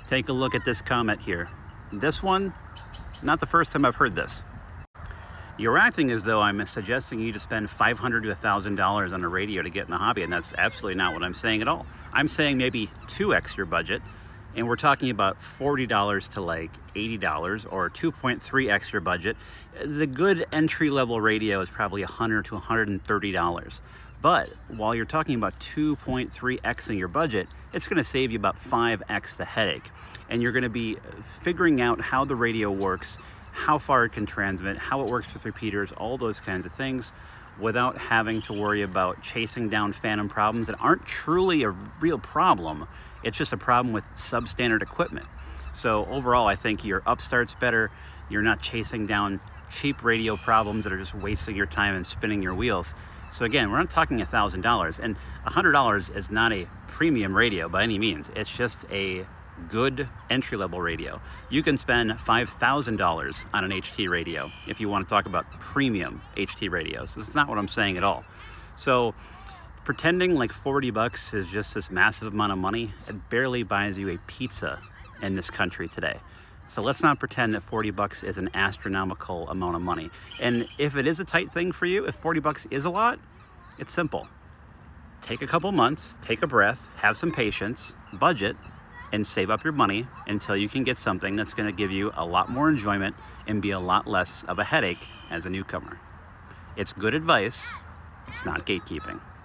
Take a look at this comment here. This one, not the first time I've heard this. You're acting as though I'm suggesting you to spend $500 to $1,000 on a radio to get in the hobby, and that's absolutely not what I'm saying at all. I'm saying maybe 2x your budget, and we're talking about $40 to like $80 or 2.3x your budget. The good entry-level radio is probably $100 to $130. But while you're talking about 2.3xing your budget, it's going to save you about 5x the headache. And you're going to be figuring out how the radio works, how far it can transmit, how it works with repeaters, all those kinds of things, without having to worry about chasing down phantom problems that aren't truly a real problem. It's just a problem with substandard equipment. So overall, I think your upstart's better. You're not chasing down cheap radio problems that are just wasting your time and spinning your wheels. So again, we're not talking $1,000, and $100 is not a premium radio by any means. It's just a good entry-level radio. You can spend $5,000 on an HT radio if you want to talk about premium HT radios. That's not what I'm saying at all. So pretending like $40 is just this massive amount of money, it barely buys you a pizza in this country today. So let's not pretend that $40 is an astronomical amount of money. And if it is a tight thing for you, if $40 is a lot, it's simple. Take a couple months, take a breath, have some patience, budget, and save up your money until you can get something that's going to give you a lot more enjoyment and be a lot less of a headache as a newcomer. It's good advice. It's not gatekeeping.